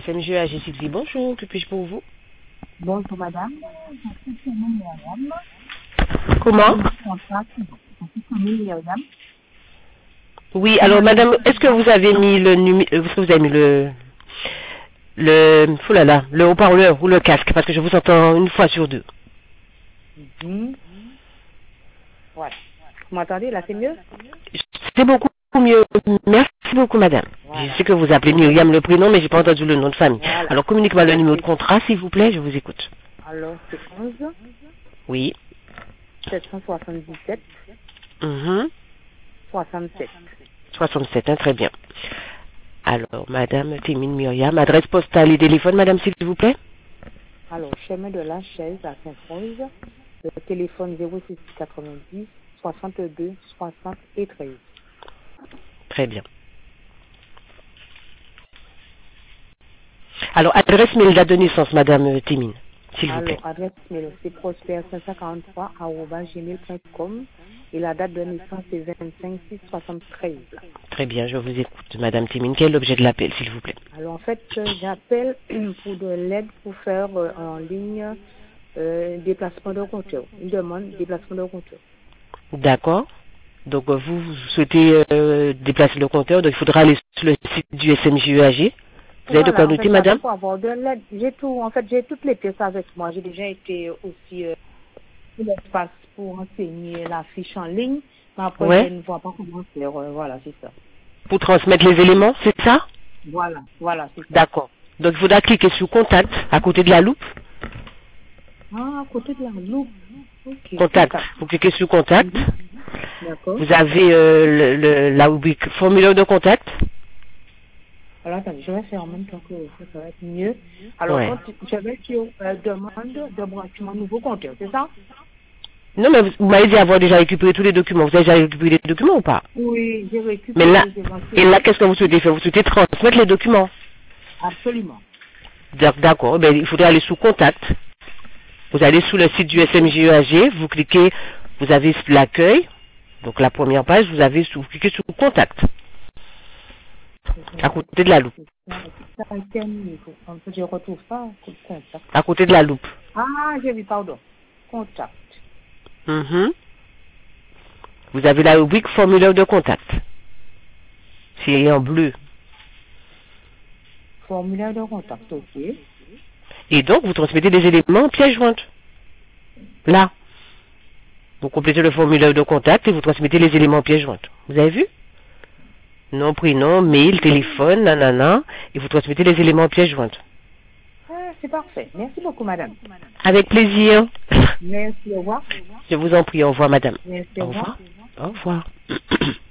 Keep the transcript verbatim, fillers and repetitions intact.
S M G A G Sylvie, bonjour, que puis-je pour vous? Bonjour madame, je suis Camille Myriam. Comment? Je suis Camille Myriam. Oui, alors madame, est-ce que vous avez mis le numéro, est-ce que vous avez mis le, le, oh là là, le haut-parleur ou le casque, parce que je vous entends une fois sur deux. Mm-hmm. Voilà. Vous m'entendez là, c'est mieux? C'est beaucoup mieux. Merci beaucoup madame. Voilà. Je sais que vous appelez Myriam le prénom, mais j'ai pas entendu le nom de famille. Voilà. Alors communiquez-moi le numéro de contrat, s'il vous plaît, je vous écoute. Alors c'est onze Oui. sept cent soixante-dix-sept Mhm. soixante-sept. soixante-sept, hein, très bien. Alors, madame Témine Myriam, adresse postale et téléphone, madame, s'il vous plaît? Alors, chemin de la Chaise à Saint-Rose, le téléphone zéro six quatre-vingt-dix soixante-deux soixante et treize. Très bien. Alors, adresse mail, date de naissance, madame Témine, s'il vous plaît. Alors, adresse mail, c'est prosper cinq cent quarante-trois arobase gmail point com et la date de naissance, c'est vingt-cinq six soixante-treize. Très bien, je vous écoute, madame Témine. Quel est l'objet de l'appel, s'il vous plaît? Alors, en fait, euh, j'appelle pour de l'aide pour faire euh, en ligne euh, déplacement de compteur. Une demande déplacement de compteur. D'accord. Donc, euh, vous, vous souhaitez euh, déplacer le compteur, donc il faudra aller sur le site du S M J E A G. Vous avez de quoi Voilà, en noter, fait, madame? pour avoir de l'aide, j'ai tout, en fait, j'ai toutes les pièces avec moi. J'ai déjà été aussi euh, sur l'espace pour enseigner la fiche en ligne, mais après, Ouais. je ne vois pas comment faire. euh, voilà, c'est ça. Pour transmettre les éléments, c'est ça? Voilà, voilà, c'est ça. D'accord. Donc, il faudra cliquer sur contact, à côté de la loupe. Ah, à côté de la loupe. Ok, Contact. Vous cliquez sur contact. D'accord. Vous avez euh, le, le- la rubrique formulaire de contact. Alors, attendez, je vais faire en même temps que ça, ça va être mieux. Alors, Ouais. quand je vais sur euh, demande de branchement nouveau compteur, c'est ça? Non, mais vous, vous m'avez dit avoir déjà récupéré tous les documents. Vous avez déjà récupéré les documents ou pas? Oui, j'ai récupéré Mais là, les éventuels. et là, qu'est-ce que vous souhaitez faire? Vous souhaitez transmettre les documents. Absolument. D'ac- D'accord. Ben, il faudrait aller sous contact. Vous allez sur le site du S M J E A G. Vous cliquez, vous avez l'accueil. Donc, la première page, vous avez, sous- vous cliquez sur contact. À côté de la loupe. Ça a été mis. En fait, je retrouve pas. Contact. À côté de la loupe. Ah, j'ai vu, pardon. Contact. Mhm. Vous avez la rubrique formulaire de contact. C'est en bleu. Formulaire de contact, ok. Et donc, vous transmettez des éléments en pièce jointe. Là. Vous complétez le formulaire de contact et vous transmettez les éléments en pièce jointe. Vous avez vu? Nom, prénom, mail, téléphone, nanana. Et vous transmettez les éléments en pièce jointe. Ah, c'est parfait. Merci beaucoup, madame. Avec plaisir. Merci, au revoir. Je vous en prie, au revoir, madame. Merci, Au au revoir. revoir. Au revoir.